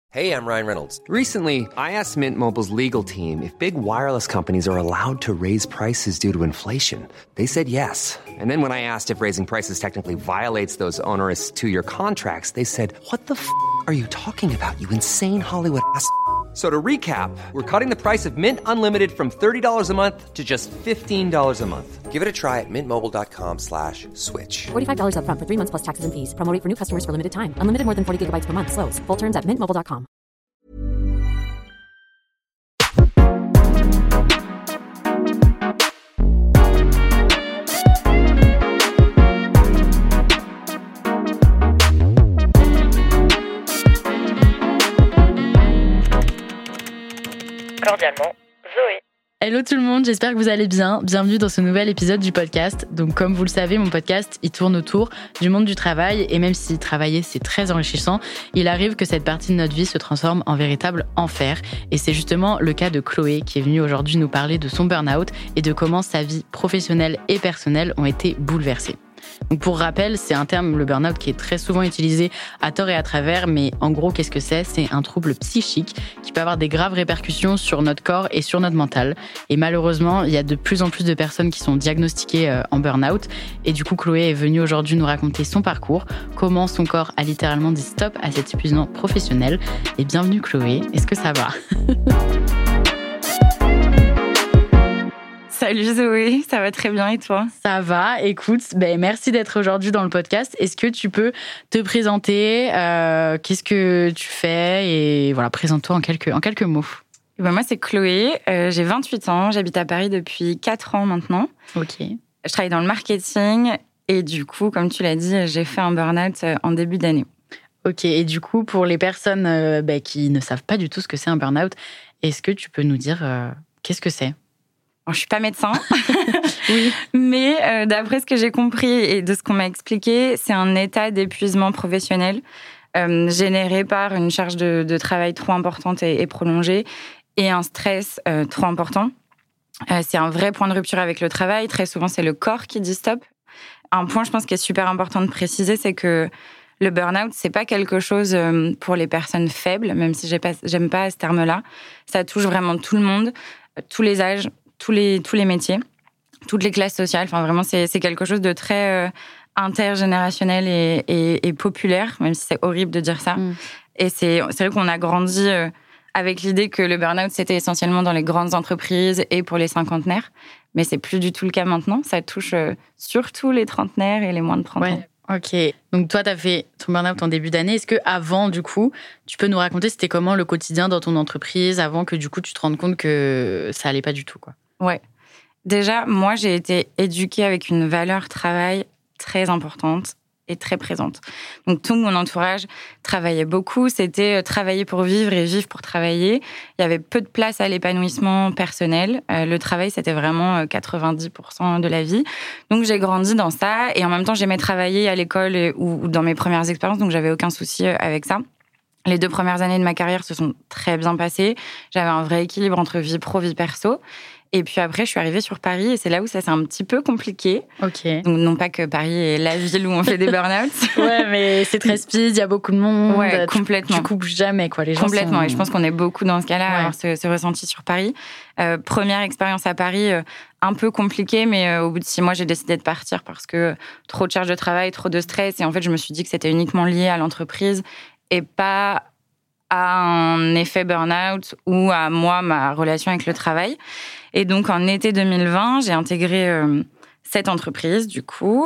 Hey, I'm Ryan Reynolds. Recently, I asked Mint Mobile's legal team if big wireless companies are allowed to raise prices due to inflation. They said yes. And then when I asked if raising prices technically violates those onerous two-year contracts, they said, "What the f*** are you talking about, you insane Hollywood ass?" So to recap, we're cutting the price of Mint Unlimited from $30 a month to just $15 a month. Give it a try at mintmobile.com/switch. $45 up front for 3 months plus taxes and fees. Promo rate for new customers for limited time. Unlimited more than 40 gigabytes per month. Slows full terms at mintmobile.com. Cordialement, Zoé. Hello tout le monde, j'espère que vous allez bien. Bienvenue dans ce nouvel épisode du podcast. Donc comme vous le savez, mon podcast, il tourne autour du monde du travail. Et même si travailler, c'est très enrichissant, il arrive que cette partie de notre vie se transforme en véritable enfer. Et c'est justement le cas de Chloé, qui est venue aujourd'hui nous parler de son burn-out et de comment sa vie professionnelle et personnelle ont été bouleversées. Donc pour rappel, c'est un terme, le burn-out, qui est très souvent utilisé à tort et à travers, mais en gros, qu'est-ce que c'est ? C'est un trouble psychique qui peut avoir des graves répercussions sur notre corps et sur notre mental. Et malheureusement, il y a de plus en plus de personnes qui sont diagnostiquées en burn-out. Et du coup, Chloé est venue aujourd'hui nous raconter son parcours, comment son corps a littéralement dit stop à cet épuisement professionnel. Et bienvenue Chloé, est-ce que ça va ? Salut Zoé, ça va très bien et toi ? Ça va, écoute, merci d'être aujourd'hui dans le podcast. Est-ce que tu peux te présenter, qu'est-ce que tu fais et voilà, présente-toi en quelques mots. Moi c'est Chloé, j'ai 28 ans, j'habite à Paris depuis 4 ans maintenant. Ok. Je travaille dans le marketing et du coup, comme tu l'as dit, j'ai fait un burn-out en début d'année. Ok, et du coup, pour les personnes qui ne savent pas du tout ce que c'est un burn-out, est-ce que tu peux nous dire qu'est-ce que c'est ? Alors, je suis pas médecin, oui, mais d'après ce que j'ai compris et de ce qu'on m'a expliqué, c'est un état d'épuisement professionnel généré par une charge de travail trop importante et prolongée et un stress trop important. C'est un vrai point de rupture avec le travail. Très souvent, c'est le corps qui dit stop. Un point, je pense, qui est super important de préciser, c'est que le burn-out, c'est pas quelque chose pour les personnes faibles, même si j'aime pas ce terme-là. Ça touche vraiment tout le monde, tous les âges, tous les métiers, toutes les classes sociales. Enfin, vraiment, c'est quelque chose de très intergénérationnel et populaire, même si c'est horrible de dire ça. Et c'est vrai qu'on a grandi avec l'idée que le burn-out, c'était essentiellement dans les grandes entreprises et pour les cinquantenaires. Mais c'est plus du tout le cas maintenant. Ça touche surtout les trentenaires et les moins de 30 ans. Ok. Donc toi, tu as fait ton burn-out en début d'année. Est-ce qu'avant, du coup, tu peux nous raconter c'était comment le quotidien dans ton entreprise avant que, du coup, tu te rendes compte que ça allait pas du tout, quoi ? Ouais. Déjà, moi, j'ai été éduquée avec une valeur travail très importante et très présente. Donc, tout mon entourage travaillait beaucoup. C'était travailler pour vivre et vivre pour travailler. Il y avait peu de place à l'épanouissement personnel. Le travail, c'était vraiment 90% de la vie. Donc, j'ai grandi dans ça. Et en même temps, j'aimais travailler à l'école ou dans mes premières expériences. Donc, j'avais aucun souci avec ça. Les 2 premières années de ma carrière se sont très bien passées. J'avais un vrai équilibre entre vie pro, vie perso. Et puis après, je suis arrivée sur Paris et c'est là où ça s'est un petit peu compliqué. Ok. Donc, non pas que Paris est la ville où on fait des burn-out. Ouais, mais c'est très speed, il y a beaucoup de monde. Ouais, complètement. Tu coupes jamais, quoi. Les gens complètement. sont... Et je pense qu'on est beaucoup dans ce cas-là à avoir ce ressenti sur Paris. Première expérience à Paris, un peu compliquée, mais au bout de 6 mois, j'ai décidé de partir parce que trop de charge de travail, trop de stress. Et en fait, je me suis dit que c'était uniquement lié à l'entreprise et pas à un effet burn-out ou à moi, ma relation avec le travail. Et donc, en été 2020, j'ai intégré cette entreprise, du coup,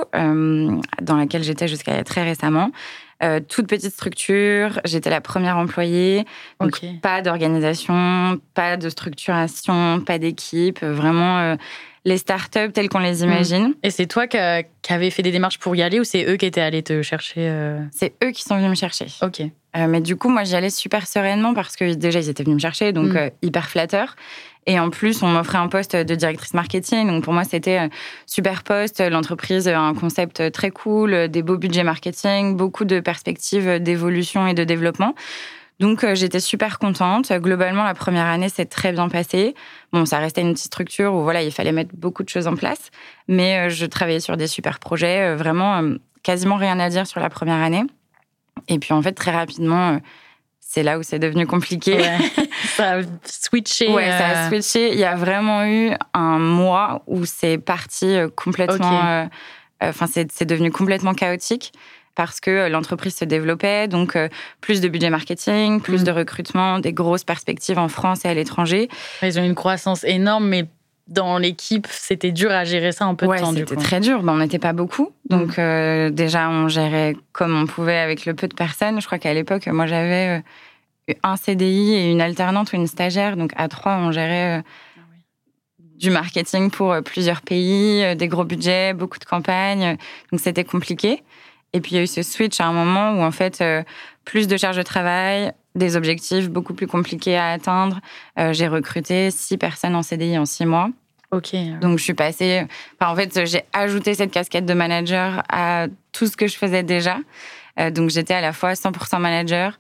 dans laquelle j'étais jusqu'à très récemment. Toute petite structure, j'étais la première employée. Donc, pas d'organisation, pas de structuration, pas d'équipe. Vraiment, les startups telles qu'on les imagine. Et c'est toi qui avais fait des démarches pour y aller ou c'est eux qui étaient allés te chercher C'est eux qui sont venus me chercher. Ok. Mais du coup, moi, j'y allais super sereinement parce que déjà, ils étaient venus me chercher, donc hyper flatteur. Et en plus, on m'offrait un poste de directrice marketing. Donc, pour moi, c'était super poste. L'entreprise a un concept très cool, des beaux budgets marketing, beaucoup de perspectives d'évolution et de développement. Donc, j'étais super contente. Globalement, la première année s'est très bien passée. Bon, ça restait une petite structure où voilà, il fallait mettre beaucoup de choses en place. Mais je travaillais sur des super projets. Vraiment, quasiment rien à dire sur la première année. Et puis, en fait, très rapidement, c'est là où c'est devenu compliqué. Ouais. Ça a switché. Ouais, ça a switché. Il y a vraiment eu un mois où c'est parti complètement... c'est devenu complètement chaotique parce que l'entreprise se développait, donc plus de budget marketing, plus de recrutement, des grosses perspectives en France et à l'étranger. Ils ont une croissance énorme, mais dans l'équipe, c'était dur à gérer ça un peu de temps, du coup. C'était très dur. On n'était pas beaucoup. Donc, déjà, on gérait comme on pouvait avec le peu de personnes. Je crois qu'à l'époque, moi, j'avais un CDI et une alternante ou une stagiaire. Donc, à 3, on gérait du marketing pour plusieurs pays, des gros budgets, beaucoup de campagnes. Donc, c'était compliqué. Et puis, il y a eu ce switch à un moment où, en fait, plus de charge de travail, des objectifs beaucoup plus compliqués à atteindre. J'ai recruté 6 personnes en CDI en 6 mois. Ok. Donc, je suis passée... en fait, j'ai ajouté cette casquette de manager à tout ce que je faisais déjà. Donc, j'étais à la fois 100% manager,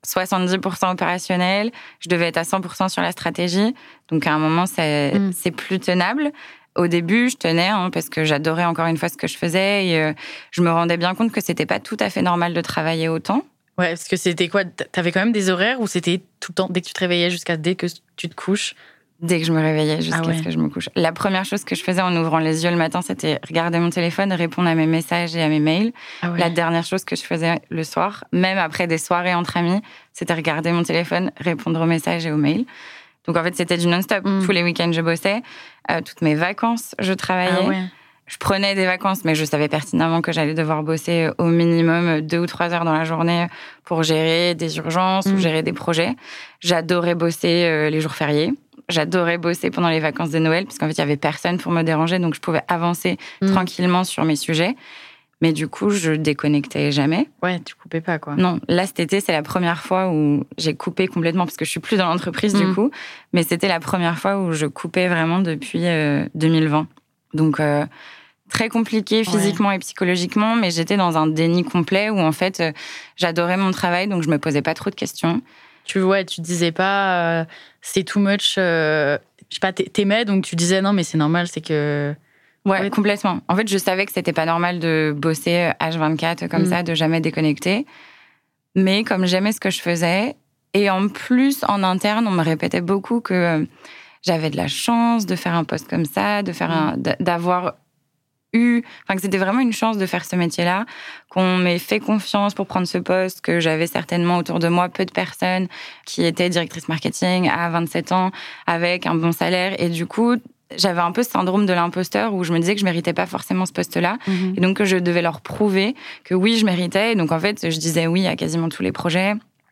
70% opérationnel. Je devais être à 100% sur la stratégie. Donc, à un moment, c'est plus tenable. Au début, je tenais parce que j'adorais encore une fois ce que je faisais et je me rendais bien compte que c'était pas tout à fait normal de travailler autant. Ouais, parce que c'était quoi? T'avais quand même des horaires ou c'était tout le temps, dès que tu te réveillais jusqu'à dès que tu te couches? Dès que je me réveillais jusqu'à ce que je me couche. La première chose que je faisais en ouvrant les yeux le matin, c'était regarder mon téléphone, répondre à mes messages et à mes mails. La dernière chose que je faisais le soir, même après des soirées entre amis, c'était regarder mon téléphone, répondre aux messages et aux mails. Donc en fait, c'était du non-stop. Tous les week-ends, je bossais. Toutes mes vacances, je travaillais. Je prenais des vacances, mais je savais pertinemment que j'allais devoir bosser au minimum 2 ou 3 heures dans la journée pour gérer des urgences ou gérer des projets. J'adorais bosser les jours fériés. J'adorais bosser pendant les vacances de Noël, parce qu'en fait, il n'y avait personne pour me déranger, donc je pouvais avancer tranquillement sur mes sujets. Mais du coup, je déconnectais jamais. Ouais, tu coupais pas, quoi. Non, là, cet été, c'est la première fois où j'ai coupé complètement, parce que je suis plus dans l'entreprise, du coup. Mais c'était la première fois où je coupais vraiment depuis 2020. Donc, très compliqué physiquement et psychologiquement, mais j'étais dans un déni complet où, en fait, j'adorais mon travail, donc je me posais pas trop de questions. Tu disais pas c'est too much, je sais pas, t'aimais, donc tu disais non, mais c'est normal, c'est que... Ouais, complètement. En fait, je savais que c'était pas normal de bosser H24 comme ça, de jamais déconnecter. Mais comme j'aimais ce que je faisais, et en plus, en interne, on me répétait beaucoup que j'avais de la chance de faire un poste comme ça, d'avoir eu... Enfin, que c'était vraiment une chance de faire ce métier-là, qu'on m'ait fait confiance pour prendre ce poste, que j'avais certainement autour de moi peu de personnes qui étaient directrices marketing à 27 ans, avec un bon salaire. Et du coup... J'avais un peu ce syndrome de l'imposteur où je me disais que je méritais pas forcément ce poste-là et donc que je devais leur prouver que oui, je méritais. Et donc en fait, je disais oui à quasiment tous les projets.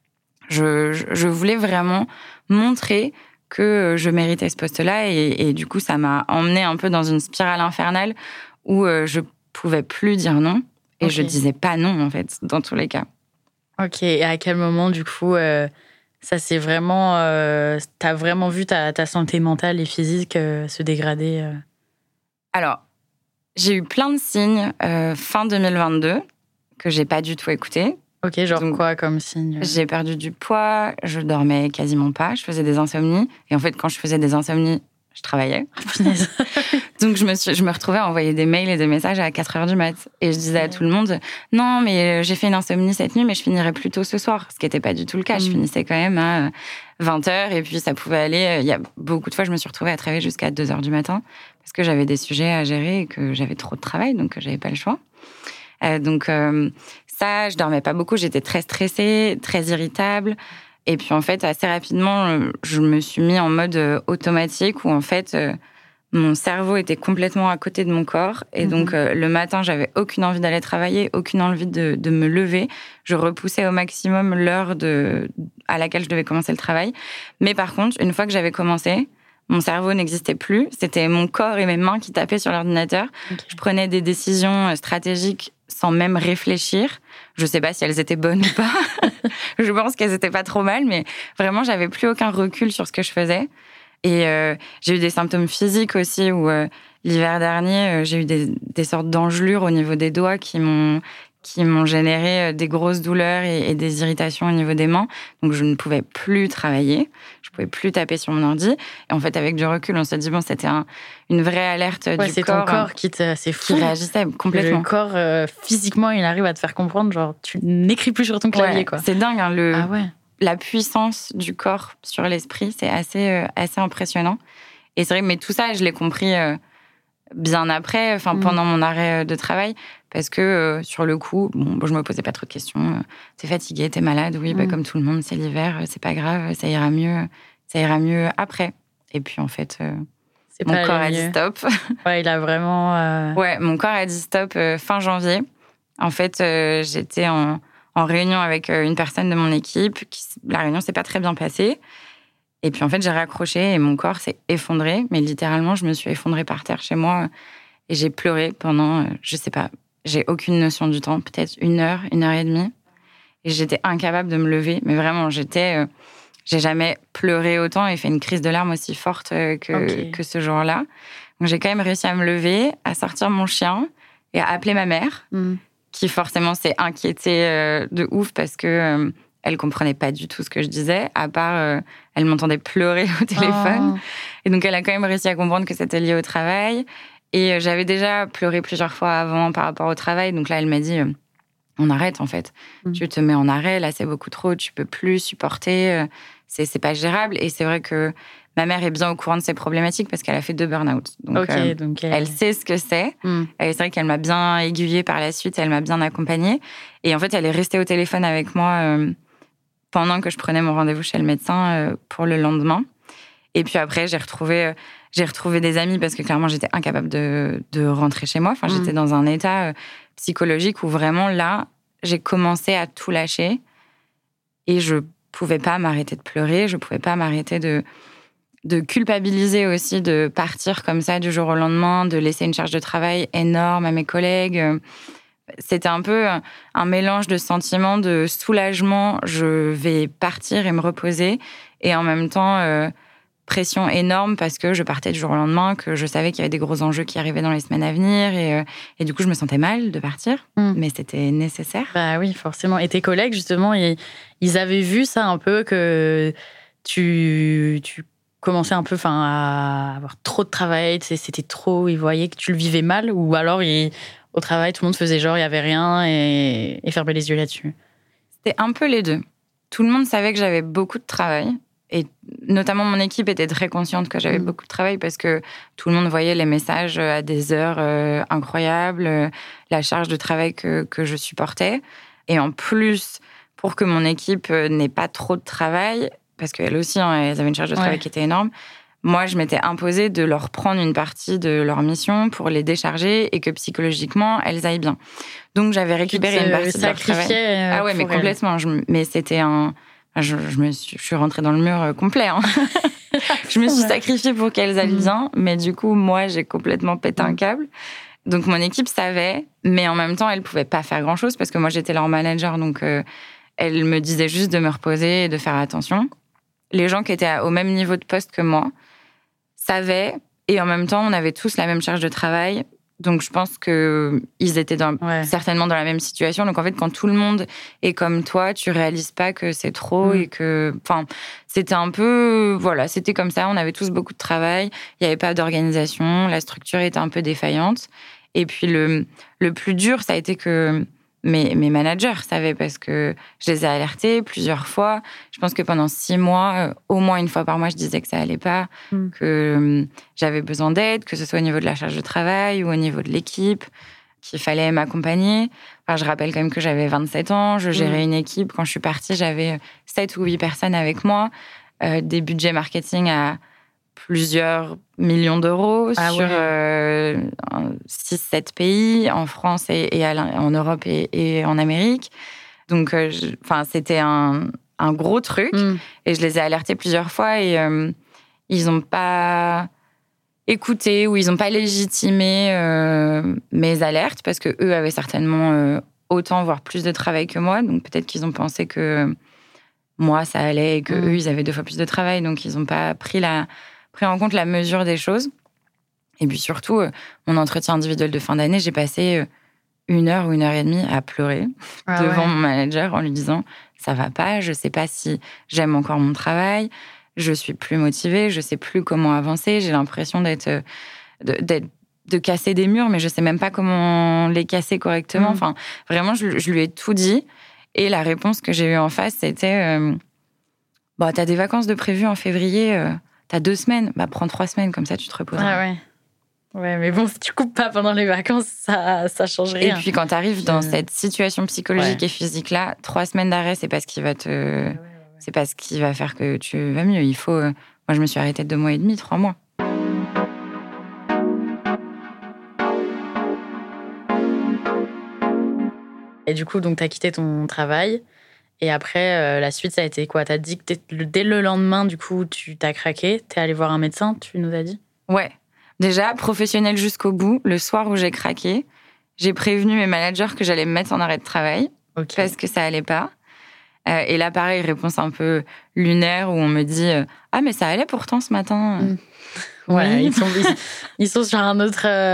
Je voulais vraiment montrer que je méritais ce poste-là et du coup, ça m'a emmenée un peu dans une spirale infernale où je pouvais plus dire non et je disais pas non en fait, dans tous les cas. Ok, et à quel moment du coup... Ça, c'est vraiment... t'as vraiment vu ta santé mentale et physique se dégrader Alors, j'ai eu plein de signes fin 2022 que j'ai pas du tout écoutés. Ok, genre donc, quoi comme signe? J'ai perdu du poids, je dormais quasiment pas, je faisais des insomnies. Et en fait, quand je faisais des insomnies, je travaillais. Donc, je me retrouvais à envoyer des mails et des messages à 4h du mat. Et je disais à tout le monde, non, mais j'ai fait une insomnie cette nuit, mais je finirai plus tôt ce soir. Ce qui n'était pas du tout le cas. Je finissais quand même à 20h. Et puis, ça pouvait aller... Il y a beaucoup de fois, je me suis retrouvée à travailler jusqu'à 2h du matin parce que j'avais des sujets à gérer et que j'avais trop de travail, donc j'avais pas le choix. Donc, ça, je dormais pas beaucoup. J'étais très stressée, très irritable. Et puis, en fait, assez rapidement, je me suis mis en mode automatique où, en fait, mon cerveau était complètement à côté de mon corps. Et donc, le matin, j'avais aucune envie d'aller travailler, aucune envie de me lever. Je repoussais au maximum l'heure à laquelle je devais commencer le travail. Mais par contre, une fois que j'avais commencé, mon cerveau n'existait plus. C'était mon corps et mes mains qui tapaient sur l'ordinateur. Okay. Je prenais des décisions stratégiques sans même réfléchir. Je sais pas si elles étaient bonnes ou pas. Je pense qu'elles étaient pas trop mal, mais vraiment, j'avais plus aucun recul sur ce que je faisais. Et j'ai eu des symptômes physiques aussi, où l'hiver dernier, j'ai eu des sortes d'engelures au niveau des doigts qui m'ont généré des grosses douleurs et des irritations au niveau des mains. Donc, je ne pouvais plus travailler. Je ne pouvais plus taper sur mon ordi. Et en fait, avec du recul, on s'est dit, bon, c'était une vraie alerte du corps. C'est ton corps c'est fou. Qui réagissait complètement. Le corps, physiquement, il arrive à te faire comprendre, genre, tu n'écris plus sur ton clavier, quoi. C'est dingue, hein, Ah ouais. la puissance du corps sur l'esprit, c'est assez impressionnant. Et c'est vrai, mais tout ça, je l'ai compris bien après, pendant mon arrêt de travail, parce que sur le coup, je me posais pas trop de questions. T'es fatiguée, t'es malade, oui, comme tout le monde, c'est l'hiver, c'est pas grave, ça ira mieux après. Et puis en fait, mon corps a dit stop. Ouais, il a vraiment. Ouais, mon corps a dit stop fin janvier. En fait, j'étais en réunion avec une personne de mon équipe. La réunion s'est pas très bien passée. Et puis, en fait, j'ai raccroché et mon corps s'est effondré. Mais littéralement, je me suis effondrée par terre chez moi. Et j'ai pleuré pendant, je sais pas, j'ai aucune notion du temps. Peut-être 1 heure, 1 heure et demie. Et j'étais incapable de me lever. Mais vraiment, j'ai jamais pleuré autant et fait une crise de larmes aussi forte que ce jour-là. Donc, j'ai quand même réussi à me lever, à sortir mon chien et à appeler ma mère, qui forcément s'est inquiétée de ouf parce que elle comprenait pas du tout ce que je disais, à part elle m'entendait pleurer au téléphone. Et donc, elle a quand même réussi à comprendre que c'était lié au travail. Et j'avais déjà pleuré plusieurs fois avant par rapport au travail. Donc là, elle m'a dit, on arrête en fait. Tu te mets en arrêt, là, c'est beaucoup trop, tu peux plus supporter, c'est pas gérable. Et c'est vrai que ma mère est bien au courant de ces problématiques parce qu'elle a fait 2 burn-out. Donc, elle sait ce que c'est. Et c'est vrai qu'elle m'a bien aiguillée par la suite, elle m'a bien accompagnée. Et en fait, elle est restée au téléphone avec moi pendant que je prenais mon rendez-vous chez le médecin pour le lendemain. Et puis après, j'ai retrouvé des amis parce que clairement, j'étais incapable de rentrer chez moi. J'étais dans un état psychologique où vraiment, là, j'ai commencé à tout lâcher. Et je pouvais pas m'arrêter de pleurer, je pouvais pas m'arrêter de culpabiliser aussi, de partir comme ça du jour au lendemain, de laisser une charge de travail énorme à mes collègues. C'était un peu un mélange de sentiments de soulagement, je vais partir et me reposer, et en même temps, pression énorme parce que je partais du jour au lendemain, que je savais qu'il y avait des gros enjeux qui arrivaient dans les semaines à venir, et du coup, je me sentais mal de partir, mais c'était nécessaire. Bah oui, forcément. Et tes collègues, justement, ils avaient vu ça un peu, que tu commençais un peu à avoir trop de travail, c'était trop, ils voyaient que tu le vivais mal, ou alors au travail, tout le monde faisait genre il n'y avait rien et fermait les yeux là-dessus? C'était un peu les deux. Tout le monde savait que j'avais beaucoup de travail, et notamment mon équipe était très consciente que j'avais beaucoup de travail parce que tout le monde voyait les messages à des heures incroyables, la charge de travail que je supportais. Et en plus, pour que mon équipe n'ait pas trop de travail, parce qu'elles aussi, elles avaient une charge de travail qui était énorme, moi, je m'étais imposée de leur prendre une partie de leur mission pour les décharger et que psychologiquement, elles aillent bien. Donc, j'avais récupéré une partie de leur travail. Ah ouais, mais complètement. Mais c'était je suis rentrée dans le mur complet. Je me suis sacrifiée pour qu'elles aillent bien, mais du coup, moi, j'ai complètement pété un câble. Donc, mon équipe savait, mais en même temps, elle pouvait pas faire grand-chose parce que moi, j'étais leur manager. Donc, elle me disait juste de me reposer et de faire attention. Les gens qui étaient au même niveau de poste que moi savaient, et en même temps, on avait tous la même charge de travail. Donc, je pense qu'ils étaient certainement dans la même situation. Donc, en fait, quand tout le monde est comme toi, tu réalises pas que c'est trop et que... c'était un peu... Voilà, c'était comme ça. On avait tous beaucoup de travail. Il n'y avait pas d'organisation. La structure était un peu défaillante. Et puis, le plus dur, ça a été que mes managers savaient parce que je les ai alertés plusieurs fois. Je pense que pendant 6 mois, au moins 1 fois par mois, je disais que ça allait pas, que j'avais besoin d'aide, que ce soit au niveau de la charge de travail ou au niveau de l'équipe, qu'il fallait m'accompagner. Je rappelle quand même que j'avais 27 ans, je gérais une équipe. Quand je suis partie, j'avais 7 ou 8 personnes avec moi, des budgets marketing à plusieurs millions d'euros sur 6-7 pays, en France et en Europe et en Amérique. Donc, c'était un gros truc. Et je les ai alertés plusieurs fois et ils n'ont pas écouté ou ils n'ont pas légitimé mes alertes parce qu'eux avaient certainement autant, voire plus de travail que moi. Donc, peut-être qu'ils ont pensé que moi, ça allait et qu'eux, ils avaient 2 fois plus de travail. Donc, ils n'ont pas pris en compte la mesure des choses. Et puis surtout, mon entretien individuel de fin d'année, j'ai passé 1 heure ou 1 heure et demie à pleurer devant mon manager en lui disant « ça va pas, je sais pas si j'aime encore mon travail, je suis plus motivée, je sais plus comment avancer, j'ai l'impression de casser des murs, mais je sais même pas comment les casser correctement. » Vraiment, je lui ai tout dit. Et la réponse que j'ai eue en face, c'était Bah, t'as des vacances de prévues en février, t'as 2 semaines. Bah, prends 3 semaines, comme ça, tu te reposeras. Ah ouais. Ouais, mais bon, si tu coupes pas pendant les vacances, ça change rien. Et puis, quand t'arrives dans cette situation psychologique et physique-là, 3 semaines d'arrêt, c'est pas ce qui va c'est pas ce qui va faire que tu vas mieux. Il faut... moi, je me suis arrêtée 2 mois et demi, 3 mois. Et du coup, donc, t'as quitté ton travail. Et après, la suite, ça a été quoi? T'as dit que dès le lendemain, du coup, tu t'as craqué. T'es allé voir un médecin, tu nous as dit? Ouais. Déjà, professionnel jusqu'au bout. Le soir où j'ai craqué, j'ai prévenu mes managers que j'allais me mettre en arrêt de travail parce que ça allait pas. Et là, pareil, réponse un peu lunaire où on me dit « Ah, mais ça allait pourtant ce matin. » Ouais, ils sont sur une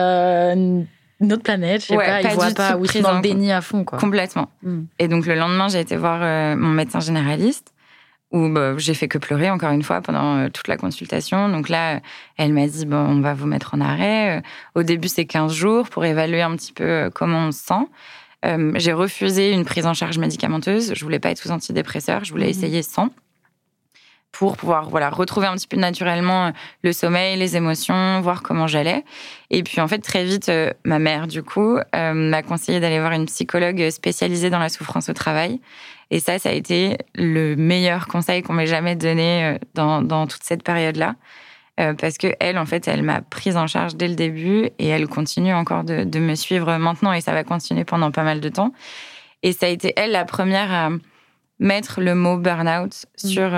autre planète, je sais pas, ils voient pas, ou ils sont dans le déni à fond, quoi. Complètement. Et donc, le lendemain, j'ai été voir mon médecin généraliste où j'ai fait que pleurer, encore une fois, pendant toute la consultation. Donc là, elle m'a dit « Bon, on va vous mettre en arrêt. » Au début, c'est 15 jours pour évaluer un petit peu comment on se sent. J'ai refusé une prise en charge médicamenteuse. Je voulais pas être sous antidépresseur. Je voulais essayer sans pour pouvoir retrouver un petit peu naturellement le sommeil, les émotions, voir comment j'allais. Et puis en fait, très vite, ma mère, du coup, m'a conseillé d'aller voir une psychologue spécialisée dans la souffrance au travail. Et ça a été le meilleur conseil qu'on m'ait jamais donné dans toute cette période-là. Parce qu'elle, en fait, elle m'a prise en charge dès le début et elle continue encore de me suivre maintenant et ça va continuer pendant pas mal de temps. Et ça a été, elle, la première à mettre le mot burn-out sur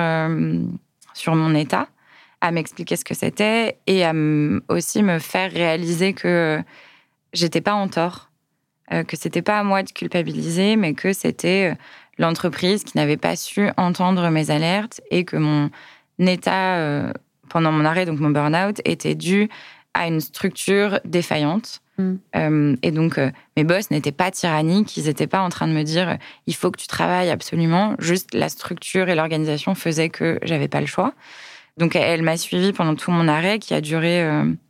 mon état, à m'expliquer ce que c'était et à aussi me faire réaliser que j'étais pas en tort, que c'était pas à moi de culpabiliser, mais que c'était l'entreprise qui n'avait pas su entendre mes alertes et que mon état... pendant mon arrêt, donc mon burn-out, était dû à une structure défaillante. Et donc, mes boss n'étaient pas tyranniques, ils n'étaient pas en train de me dire « il faut que tu travailles absolument ». Juste la structure et l'organisation faisaient que j'avais pas le choix. Donc, elle m'a suivie pendant tout mon arrêt, qui a duré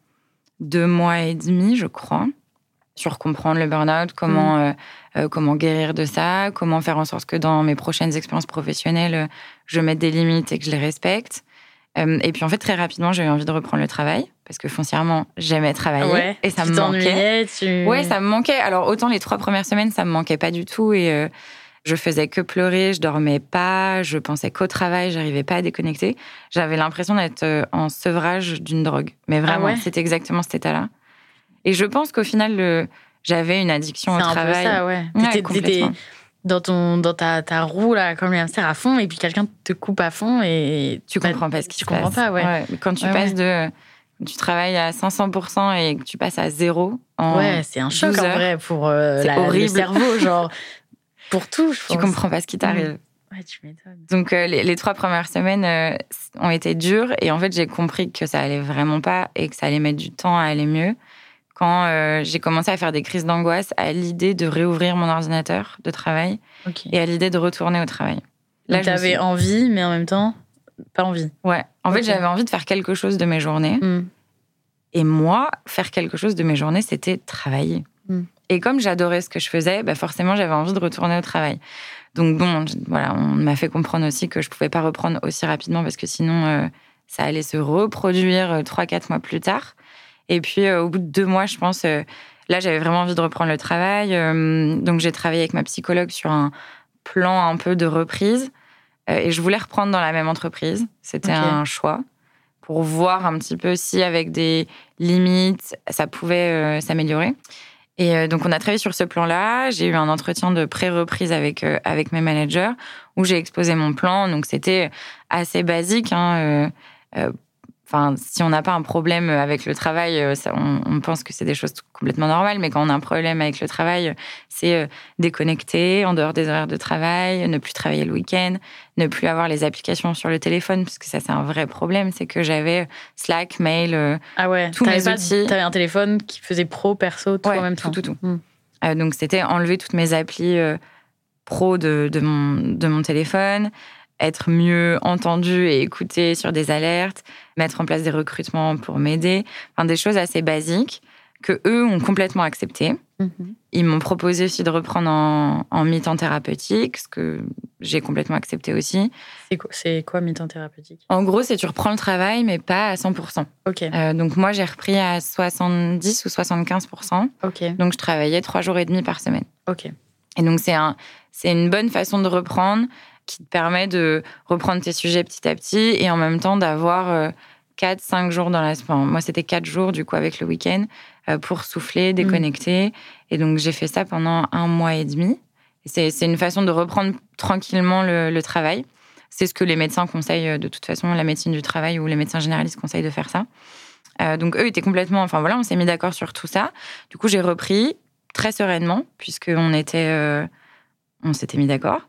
2 mois et demi, je crois, sur comprendre le burn-out, comment guérir de ça, comment faire en sorte que dans mes prochaines expériences professionnelles, je mette des limites et que je les respecte. Et puis en fait, très rapidement, j'ai eu envie de reprendre le travail parce que foncièrement, j'aimais travailler et ça me manquait. Ouais, ça me manquait. Alors autant les 3 premières semaines, ça me manquait pas du tout et je faisais que pleurer, je dormais pas, je pensais qu'au travail, j'arrivais pas à déconnecter. J'avais l'impression d'être en sevrage d'une drogue. Mais vraiment, c'était exactement cet état-là. Et je pense qu'au final, j'avais une addiction au travail. C'est un peu ça, ouais. Complètement. Dans ta roue, là, comme les hamsters à fond, et puis quelqu'un te coupe à fond et... Tu comprends pas ce qui se passe. Tu comprends pas, ouais. Quand tu passes tu travailles à 500% et que tu passes à 0 en 12 heures. Ouais, c'est un choc, en vrai, pour le cerveau, genre, pour tout, je pense. Tu comprends pas ce qui t'arrive. Ouais, tu m'étonnes. Donc, les 3 premières semaines ont été dures, et en fait, j'ai compris que ça allait vraiment pas et que ça allait mettre du temps à aller mieux. Quand j'ai commencé à faire des crises d'angoisse à l'idée de réouvrir mon ordinateur de travail et à l'idée de retourner au travail. Là, tu avais envie, mais en même temps, pas envie. Ouais. En fait, j'avais envie de faire quelque chose de mes journées. Et moi, faire quelque chose de mes journées, c'était travailler. Et comme j'adorais ce que je faisais, forcément, j'avais envie de retourner au travail. Donc bon, on m'a fait comprendre aussi que je pouvais pas reprendre aussi rapidement parce que sinon, ça allait se reproduire 3-4 mois plus tard. Et puis, au bout de 2 mois, je pense, là, j'avais vraiment envie de reprendre le travail. Donc, j'ai travaillé avec ma psychologue sur un plan un peu de reprise. Et je voulais reprendre dans la même entreprise. C'était un choix pour voir un petit peu si, avec des limites, ça pouvait s'améliorer. Et donc, on a travaillé sur ce plan-là. J'ai eu un entretien de pré-reprise avec mes managers où j'ai exposé mon plan. Donc, c'était assez basique, si on n'a pas un problème avec le travail, on pense que c'est des choses complètement normales, mais quand on a un problème avec le travail, c'est déconnecter en dehors des horaires de travail, ne plus travailler le week-end, ne plus avoir les applications sur le téléphone, parce que ça, c'est un vrai problème. C'est que j'avais Slack, mail, tous mes outils. T'avais un téléphone qui faisait pro, perso, tout en même temps. Tout. Donc, c'était enlever toutes mes applis pro de mon téléphone, être mieux entendu et écouté sur des alertes, mettre en place des recrutements pour m'aider, des choses assez basiques que eux ont complètement acceptées. Ils m'ont proposé aussi de reprendre en mi-temps thérapeutique, ce que j'ai complètement accepté aussi. C'est quoi mi-temps thérapeutique ? En gros, c'est tu reprends le travail, mais pas à 100%. Ok. Donc moi, j'ai repris à 70 ou 75%. Ok. Donc je travaillais 3 jours et demi par semaine. Ok. Et donc c'est une bonne façon de reprendre qui te permet de reprendre tes sujets petit à petit et en même temps d'avoir 4-5 jours dans la semaine. Moi, c'était 4 jours, du coup, avec le week-end, pour souffler, déconnecter. Et donc, j'ai fait ça pendant 1 mois et demi. Et c'est une façon de reprendre tranquillement le travail. C'est ce que les médecins conseillent, de toute façon, la médecine du travail ou les médecins généralistes conseillent de faire ça. Donc, eux étaient complètement... Enfin, voilà, on s'est mis d'accord sur tout ça. Du coup, j'ai repris très sereinement, puisqu'on on s'était mis d'accord.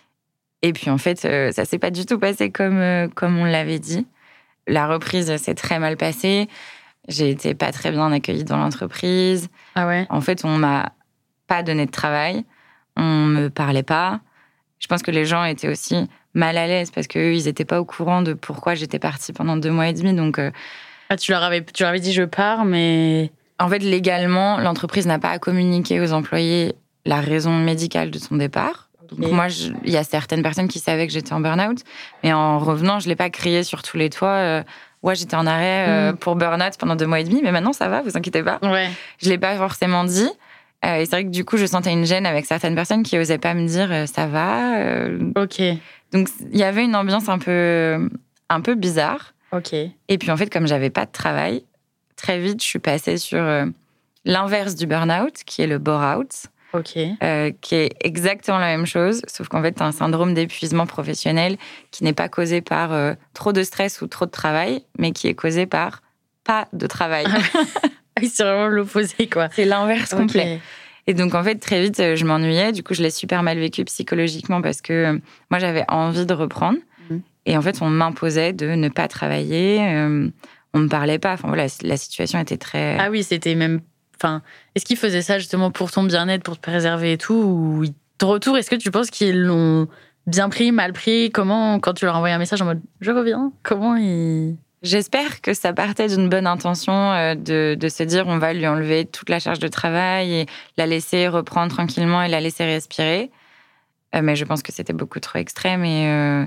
Et puis, en fait, ça s'est pas du tout passé comme on l'avait dit. La reprise s'est très mal passée. J'ai été pas très bien accueillie dans l'entreprise. Ah ouais ? En fait, on m'a pas donné de travail. On me parlait pas. Je pense que les gens étaient aussi mal à l'aise parce qu'eux, ils étaient pas au courant de pourquoi j'étais partie pendant 2 mois et demi. Donc, tu leur avais dit je pars, mais... En fait, légalement, l'entreprise n'a pas à communiquer aux employés la raison médicale de son départ. Donc moi, il y a certaines personnes qui savaient que j'étais en burn-out, mais en revenant, je l'ai pas crié sur tous les toits. Ouais, j'étais en arrêt pour burn-out pendant 2 mois et demi, mais maintenant ça va, vous inquiétez pas. Ouais. Je l'ai pas forcément dit. Et c'est vrai que du coup, je sentais une gêne avec certaines personnes qui osaient pas me dire ça va. Ok. Donc il y avait une ambiance un peu bizarre. Ok. Et puis en fait, comme j'avais pas de travail, très vite, je suis passée sur l'inverse du burn-out, qui est le bore-out. Ok. Qui est exactement la même chose, sauf qu'en fait, tu as un syndrome d'épuisement professionnel qui n'est pas causé par trop de stress ou trop de travail, mais qui est causé par pas de travail. C'est vraiment l'opposé, quoi. C'est l'inverse complet. Et donc, en fait, très vite, je m'ennuyais. Du coup, je l'ai super mal vécu psychologiquement parce que moi, j'avais envie de reprendre. Et en fait, on m'imposait de ne pas travailler. On me parlait pas. Enfin, voilà, la situation était très... Ah oui, c'était même... Enfin, est-ce qu'ils faisaient ça justement pour ton bien-être, pour te préserver et tout, ou de retour, est-ce que tu penses qu'ils l'ont bien pris, mal pris ? Comment, quand tu leur envoyais un message en mode « je reviens », comment ils... J'espère que ça partait d'une bonne intention de se dire on va lui enlever toute la charge de travail et la laisser reprendre tranquillement et la laisser respirer. Mais je pense que c'était beaucoup trop extrême et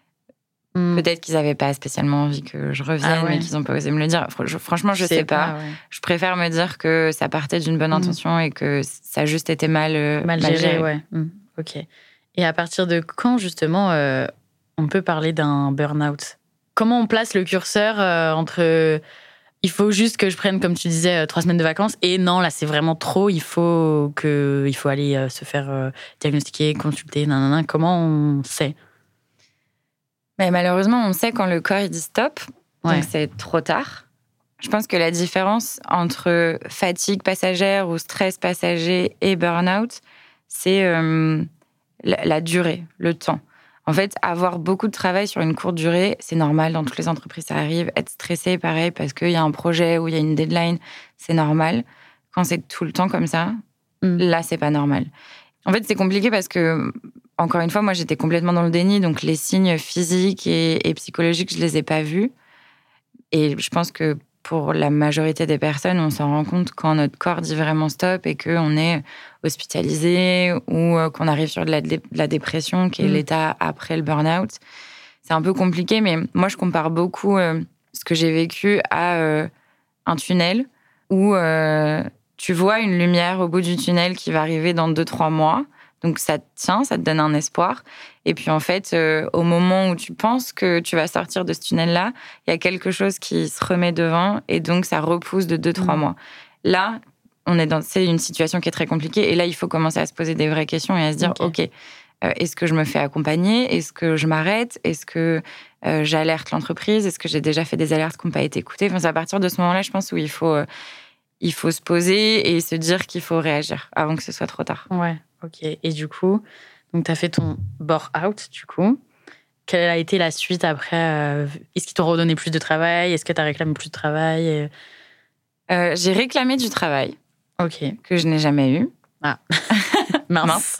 peut-être qu'ils n'avaient pas spécialement envie que je revienne, mais qu'ils n'ont pas osé me le dire. Franchement, je ne sais pas. Ouais. Je préfère me dire que ça partait d'une bonne intention et que ça a juste été mal géré. Ouais. Ok. Et à partir de quand, justement, on peut parler d'un burn-out ? Comment on place le curseur entre il faut juste que je prenne, comme tu disais, 3 semaines de vacances et non, là, c'est vraiment trop, il faut aller se faire diagnostiquer, consulter, nanana. Comment on sait ? Mais malheureusement, on sait quand le corps il dit stop, donc c'est trop tard. Je pense que la différence entre fatigue passagère ou stress passager et burn-out, c'est la durée, le temps. En fait, avoir beaucoup de travail sur une courte durée, c'est normal, dans toutes les entreprises, ça arrive. Être stressé, pareil, parce qu'il y a un projet ou il y a une deadline, c'est normal. Quand c'est tout le temps comme ça, là, c'est pas normal. En fait, c'est compliqué parce que, encore une fois, moi, j'étais complètement dans le déni, donc les signes physiques et psychologiques, je les ai pas vus. Et je pense que pour la majorité des personnes, on s'en rend compte quand notre corps dit vraiment stop et qu'on est hospitalisé ou qu'on arrive sur de la dépression, qui est l'état après le burn-out. C'est un peu compliqué, mais moi, je compare beaucoup ce que j'ai vécu à un tunnel où tu vois une lumière au bout du tunnel qui va arriver dans 2-3 mois. Donc, ça te tient, ça te donne un espoir. Et puis, en fait, au moment où tu penses que tu vas sortir de ce tunnel-là, il y a quelque chose qui se remet devant et donc ça repousse de 2-3 mois. Là, c'est une situation qui est très compliquée et là, il faut commencer à se poser des vraies questions et à se dire, OK, est-ce que je me fais accompagner ? Est-ce que je m'arrête ? Est-ce que j'alerte l'entreprise ? Est-ce que j'ai déjà fait des alertes qui n'ont pas été écoutées ? Enfin, c'est à partir de ce moment-là, je pense, où il faut se poser et se dire qu'il faut réagir avant que ce soit trop tard. Ouais. Ok, et du coup, donc tu as fait ton bore-out, du coup. Quelle a été la suite après ? Est-ce qu'ils t'ont redonné plus de travail ? Est-ce que tu as réclamé plus de travail ? J'ai réclamé du travail. Ok. Que je n'ai jamais eu. Ah, mince.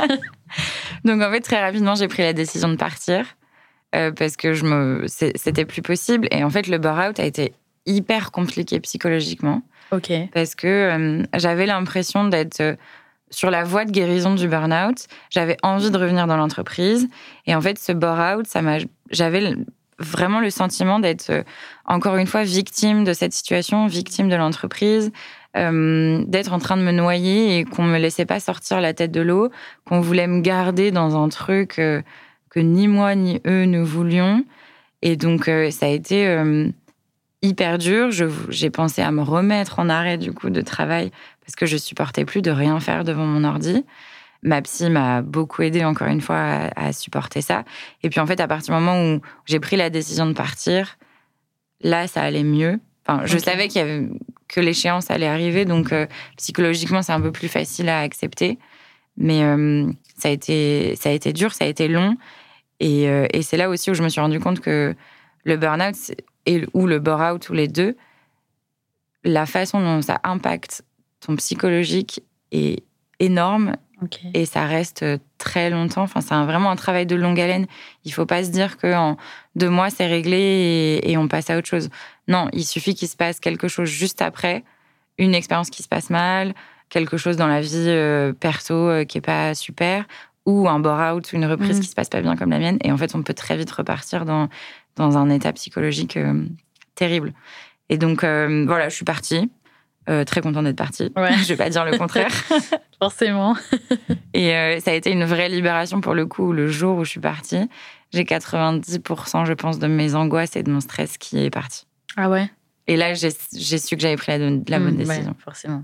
Donc en fait, très rapidement, j'ai pris la décision de partir parce que c'était plus possible. Et en fait, le bore-out a été hyper compliqué psychologiquement. Ok. Parce que j'avais l'impression d'être sur la voie de guérison du burn-out. J'avais envie de revenir dans l'entreprise. Et en fait, ce burn-out, j'avais vraiment le sentiment d'être, encore une fois, victime de cette situation, victime de l'entreprise, d'être en train de me noyer et qu'on ne me laissait pas sortir la tête de l'eau, qu'on voulait me garder dans un truc que ni moi ni eux ne voulions. Et donc, ça a été hyper dur. J'ai pensé à me remettre en arrêt du coup de travail parce que je supportais plus de rien faire devant mon ordi. Ma psy m'a beaucoup aidée, encore une fois, à supporter ça. Et puis, en fait, à partir du moment où j'ai pris la décision de partir, là, ça allait mieux. Enfin, je savais que l'échéance allait arriver, donc psychologiquement, c'est un peu plus facile à accepter. Mais ça a été dur, ça a été long. Et c'est là aussi où je me suis rendu compte que le burn-out ou le bore-out, ou les deux, la façon dont ça impacte ton psychologique est énorme. Okay. Et ça reste très longtemps. Enfin, c'est vraiment un travail de longue haleine. Il ne faut pas se dire qu'en 2 mois, c'est réglé et on passe à autre chose. Non, il suffit qu'il se passe quelque chose juste après, une expérience qui se passe mal, quelque chose dans la vie perso qui n'est pas super, ou un bore-out, une reprise qui ne se passe pas bien comme la mienne. Et en fait, on peut très vite repartir dans un état psychologique terrible. Et donc, voilà, je suis partie. Très contente d'être partie. Ouais. Je vais pas dire le contraire. Forcément. Et ça a été une vraie libération pour le coup. Le jour où je suis partie, j'ai 90%, je pense, de mes angoisses et de mon stress qui est parti. Ah ouais. Et là, j'ai su que j'avais pris la bonne décision. Ouais, forcément.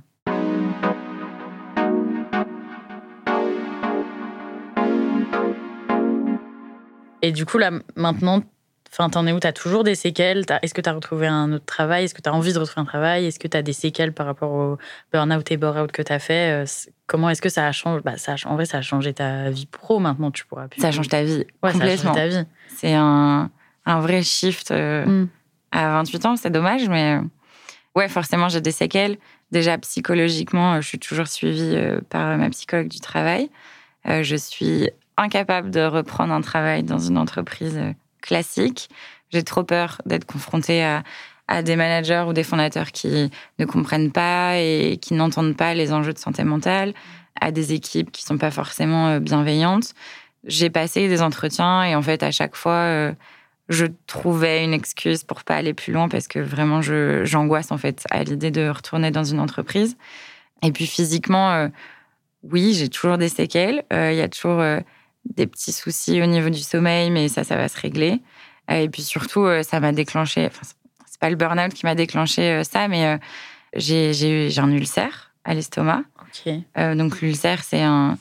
Et du coup, là, maintenant, t'en es où? T'as toujours des séquelles? Est-ce que t'as retrouvé un autre travail? Est-ce que t'as envie de retrouver un travail? Est-ce que t'as des séquelles par rapport au burn-out et bore-out que t'as fait? Comment est-ce que ça a changé? En vrai, ça a changé ta vie pro maintenant, tu pourras plus. Ça change ta vie, ouais, complètement. Ça a changé ta vie. C'est un vrai shift à 28 ans, c'est dommage, mais ouais, forcément, j'ai des séquelles. Déjà, psychologiquement, je suis toujours suivie par ma psychologue du travail. Je suis incapable de reprendre un travail dans une entreprise classique. J'ai trop peur d'être confrontée à des managers ou des fondateurs qui ne comprennent pas et qui n'entendent pas les enjeux de santé mentale, à des équipes qui ne sont pas forcément bienveillantes. J'ai passé des entretiens et en fait, à chaque fois, je trouvais une excuse pour ne pas aller plus loin parce que vraiment, j'angoisse en fait à l'idée de retourner dans une entreprise. Et puis physiquement, oui, j'ai toujours des séquelles. Il y a toujours des petits soucis au niveau du sommeil, mais ça va se régler. Et puis surtout, ça m'a déclenché... Enfin, c'est pas le burn-out qui m'a déclenché ça, mais j'ai un ulcère à l'estomac. Okay. Donc l'ulcère, c'est une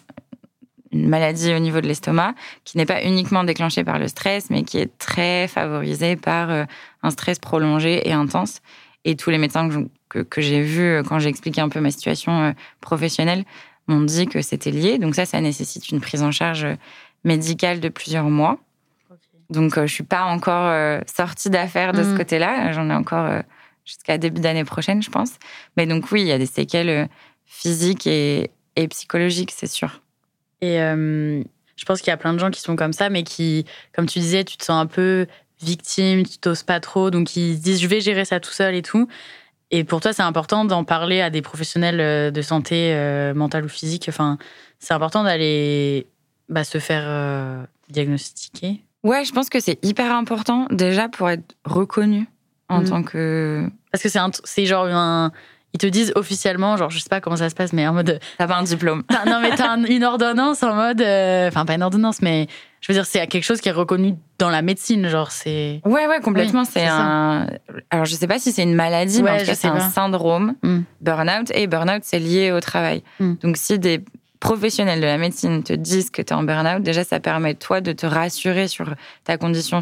maladie au niveau de l'estomac qui n'est pas uniquement déclenchée par le stress, mais qui est très favorisée par un stress prolongé et intense. Et tous les médecins que j'ai vus quand j'ai expliqué un peu ma situation professionnelle m'ont dit que c'était lié. Donc ça nécessite une prise en charge médicale de plusieurs mois. Okay. Donc je ne suis pas encore sortie d'affaire de ce côté-là. J'en ai encore jusqu'à début d'année prochaine, je pense. Mais donc oui, il y a des séquelles physiques et psychologiques, c'est sûr. Et je pense qu'il y a plein de gens qui sont comme ça, mais qui, comme tu disais, tu te sens un peu victime, tu t'oses pas trop, donc ils se disent « je vais gérer ça tout seul » et tout. Et pour toi, c'est important d'en parler à des professionnels de santé mentale ou physique. Enfin, c'est important d'aller se faire diagnostiquer. Ouais, je pense que c'est hyper important, déjà, pour être reconnu en tant que... Parce que c'est genre ils te disent officiellement, genre, je sais pas comment ça se passe, mais en mode... T'as pas un diplôme. Non, mais t'as une ordonnance en mode... Enfin, pas une ordonnance, mais je veux dire, c'est quelque chose qui est reconnu dans la médecine, genre, c'est... Ouais, complètement. Oui, c'est un... Alors, je sais pas si c'est une maladie, mais en tout cas, c'est un syndrome. Burn-out. Et burn-out, c'est lié au travail. Donc, si des professionnels de la médecine te disent que t'es en burn-out, déjà, ça permet, toi, de te rassurer sur ta condition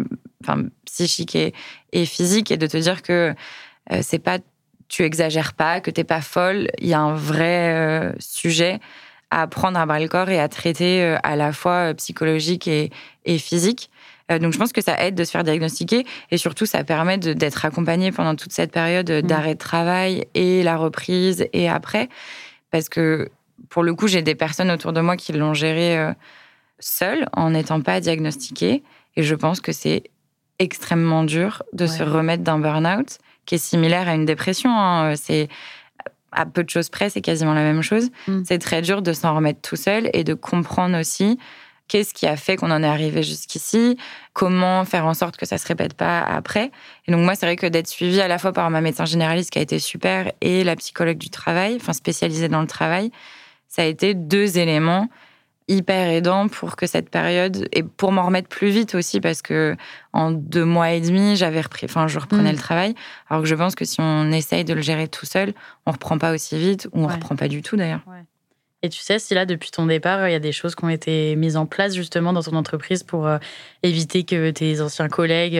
psychique et physique et de te dire que c'est pas... Tu exagères pas, que t'es pas folle. Il y a un vrai sujet à prendre à bras-le-corps et à traiter à la fois psychologique et physique. Donc, je pense que ça aide de se faire diagnostiquer et surtout, ça permet d'être accompagné pendant toute cette période d'arrêt de travail et la reprise et après. Parce que, pour le coup, j'ai des personnes autour de moi qui l'ont géré seules en n'étant pas diagnostiquées. Et je pense que c'est extrêmement dur de se remettre d'un burn-out qui est similaire à une dépression. Hein. C'est à peu de choses près, c'est quasiment la même chose. C'est très dur de s'en remettre tout seul et de comprendre aussi qu'est-ce qui a fait qu'on en est arrivé jusqu'ici, comment faire en sorte que ça se répète pas après. Et donc moi, c'est vrai que d'être suivie à la fois par ma médecin généraliste qui a été super et la psychologue du travail, enfin spécialisée dans le travail, ça a été 2 éléments hyper aidants pour que cette période, et pour m'en remettre plus vite aussi, parce que en 2 mois et demi, je reprenais le travail, alors que je pense que si on essaye de le gérer tout seul, on reprend pas aussi vite, ou on reprend pas du tout d'ailleurs. Ouais. Et tu sais si là, depuis ton départ, il y a des choses qui ont été mises en place justement dans ton entreprise pour éviter que tes anciens collègues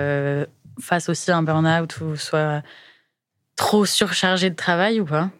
fassent aussi un burn-out ou soient trop surchargés de travail ou pas?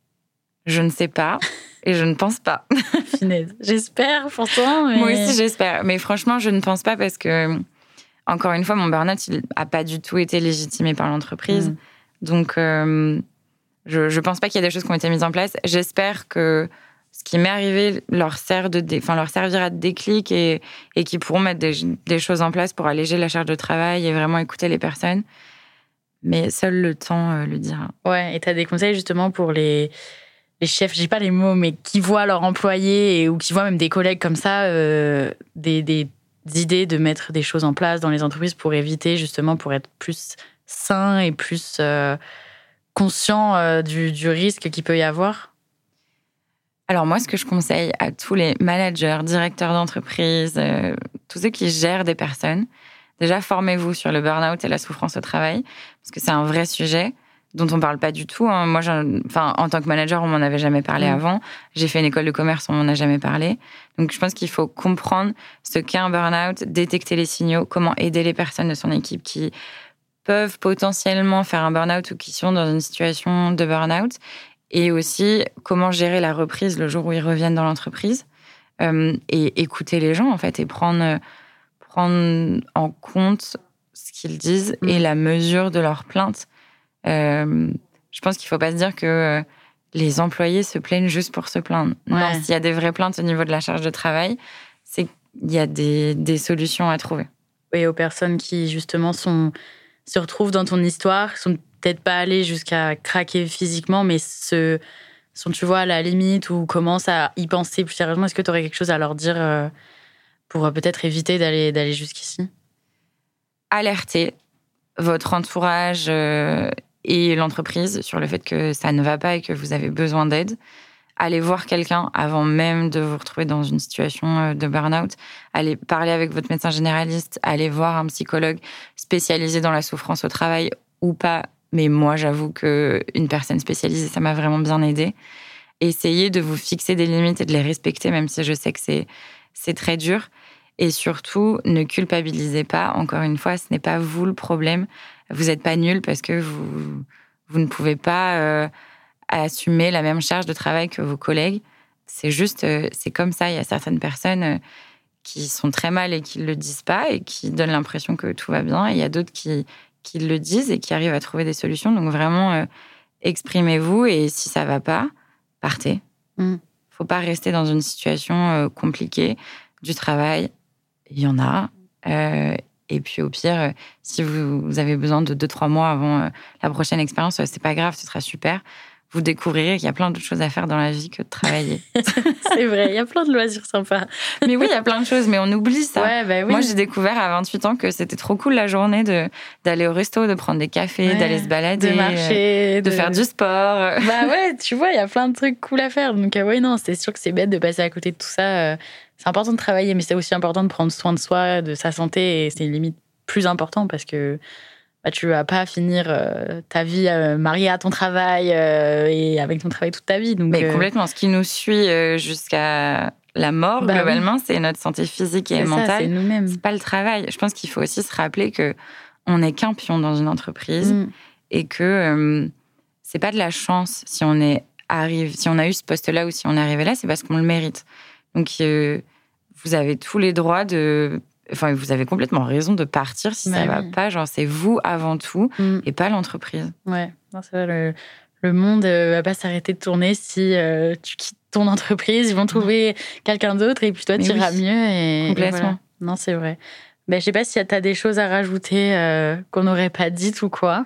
Je ne sais pas et je ne pense pas. Finesse. J'espère pourtant. Mais... Moi aussi, j'espère. Mais franchement, je ne pense pas parce que, encore une fois, mon burn-out, il n'a pas du tout été légitimé par l'entreprise. Donc, je ne pense pas qu'il y a des choses qui ont été mises en place. J'espère que ce qui m'est arrivé leur servira de déclic et qu'ils pourront mettre des choses en place pour alléger la charge de travail et vraiment écouter les personnes. Mais seul le temps le dira. Ouais, et tu as des conseils justement pour les chefs, je dis pas les mots, mais qui voient leurs employés ou qui voient même des collègues comme ça, des idées de mettre des choses en place dans les entreprises pour éviter justement, pour être plus sain et plus conscient du risque qu'il peut y avoir? Alors moi, ce que je conseille à tous les managers, directeurs d'entreprise, tous ceux qui gèrent des personnes, déjà formez-vous sur le burn-out et la souffrance au travail, parce que c'est un vrai sujet dont on ne parle pas du tout. Hein. Moi, en tant que manager, on m'en avait jamais parlé avant. J'ai fait une école de commerce, on m'en a jamais parlé. Donc je pense qu'il faut comprendre ce qu'est un burn-out, détecter les signaux, comment aider les personnes de son équipe qui peuvent potentiellement faire un burn-out ou qui sont dans une situation de burn-out. Et aussi, comment gérer la reprise le jour où ils reviennent dans l'entreprise. Et écouter les gens, en fait, et prendre en compte ce qu'ils disent et la mesure de leurs plaintes. Je pense qu'il ne faut pas se dire que les employés se plaignent juste pour se plaindre. Ouais. Non, s'il y a des vraies plaintes au niveau de la charge de travail, c'est qu'il y a des solutions à trouver. Et aux personnes qui, justement, se retrouvent dans ton histoire, sont peut-être pas allées jusqu'à craquer physiquement, mais sont, tu vois, à la limite ou commencent à y penser plus sérieusement. Est-ce que tu aurais quelque chose à leur dire pour peut-être éviter d'aller jusqu'ici? Alerter votre entourage et l'entreprise sur le fait que ça ne va pas et que vous avez besoin d'aide. Allez voir quelqu'un avant même de vous retrouver dans une situation de burn-out. Allez parler avec votre médecin généraliste. Allez voir un psychologue spécialisé dans la souffrance au travail ou pas. Mais moi, j'avoue qu'une personne spécialisée, ça m'a vraiment bien aidée. Essayez de vous fixer des limites et de les respecter, même si je sais que c'est très dur. Et surtout, ne culpabilisez pas. Encore une fois, ce n'est pas vous le problème. Vous n'êtes pas nul parce que vous ne pouvez pas assumer la même charge de travail que vos collègues. C'est juste, c'est comme ça. Il y a certaines personnes qui sont très mal et qui ne le disent pas et qui donnent l'impression que tout va bien. Et il y a d'autres qui le disent et qui arrivent à trouver des solutions. Donc vraiment, exprimez-vous et si ça ne va pas, partez. Il ne faut pas rester dans une situation compliquée du travail. Il y en a. Et puis au pire, si vous avez besoin de 2-3 mois avant la prochaine expérience, c'est pas grave, ce sera super. Vous découvrirez qu'il y a plein d'autres choses à faire dans la vie que de travailler. C'est vrai, il y a plein de loisirs sympas. Mais oui, il y a plein de choses, mais on oublie ça. Ouais, bah oui. Moi, j'ai découvert à 28 ans que c'était trop cool la journée d'aller au resto, de prendre des cafés, d'aller se balader, de marcher, de faire du sport. Bah ouais, tu vois, il y a plein de trucs cool à faire. Donc ouais, non, c'est sûr que c'est bête de passer à côté de tout ça. C'est important de travailler, mais c'est aussi important de prendre soin de soi, de sa santé, et c'est limite plus important parce que tu vas pas finir ta vie mariée à ton travail et avec ton travail toute ta vie. Donc, mais complètement. Ce qui nous suit jusqu'à la mort, globalement, c'est notre santé physique et mentale. Ça, c'est nous-mêmes. C'est pas le travail. Je pense qu'il faut aussi se rappeler qu'on n'est qu'un pion dans une entreprise et que c'est pas de la chance si on a eu ce poste-là ou si on est arrivé là, c'est parce qu'on le mérite. Donc, vous avez tous les droits Enfin, vous avez complètement raison de partir si ça va pas. Genre, c'est vous avant tout et pas l'entreprise. Ouais, non, c'est vrai, le monde va pas s'arrêter de tourner si tu quittes ton entreprise. Ils vont trouver quelqu'un d'autre et puis toi, tu iras mieux. Et complètement. Et voilà. Non, c'est vrai. Je sais pas si tu as des choses à rajouter qu'on n'aurait pas dites ou quoi.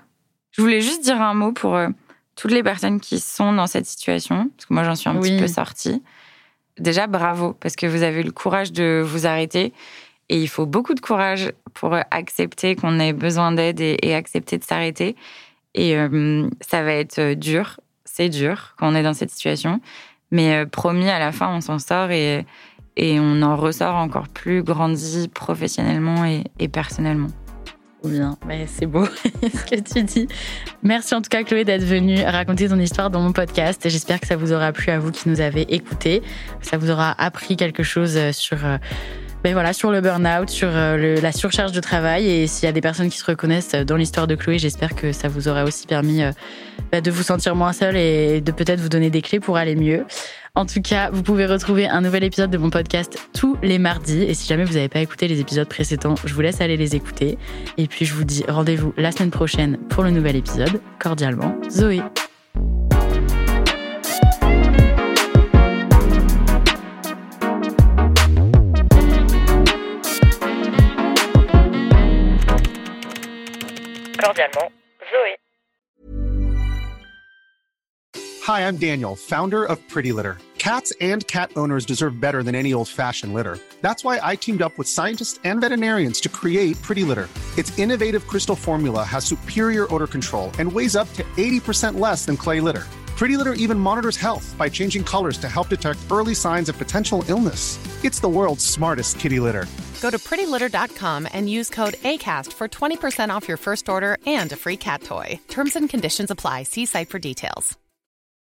Je voulais juste dire un mot pour toutes les personnes qui sont dans cette situation, parce que moi, j'en suis un petit peu sortie. Déjà, bravo, parce que vous avez eu le courage de vous arrêter. Et il faut beaucoup de courage pour accepter qu'on ait besoin d'aide et accepter de s'arrêter. Et ça va être dur. C'est dur quand on est dans cette situation. Mais promis, à la fin, on s'en sort et on en ressort encore plus grandi professionnellement et personnellement. Bien, mais c'est beau ce que tu dis. Merci en tout cas Chloé d'être venue raconter ton histoire dans mon podcast. J'espère que ça vous aura plu à vous qui nous avez écoutés. Ça vous aura appris quelque chose sur le burn-out, sur la surcharge de travail. Et s'il y a des personnes qui se reconnaissent dans l'histoire de Chloé, j'espère que ça vous aura aussi permis de vous sentir moins seul et de peut-être vous donner des clés pour aller mieux. En tout cas, vous pouvez retrouver un nouvel épisode de mon podcast tous les mardis. Et si jamais vous n'avez pas écouté les épisodes précédents, je vous laisse aller les écouter. Et puis, je vous dis rendez-vous la semaine prochaine pour le nouvel épisode. Cordialement, Zoé. Cordialement, Zoé. Hi, I'm Daniel, founder of Pretty Litter. Cats and cat owners deserve better than any old-fashioned litter. That's why I teamed up with scientists and veterinarians to create Pretty Litter. Its innovative crystal formula has superior odor control and weighs up to 80% less than clay litter. Pretty Litter even monitors health by changing colors to help detect early signs of potential illness. It's the world's smartest kitty litter. Go to prettylitter.com and use code ACAST for 20% off your first order and a free cat toy. Terms and conditions apply. See site for details.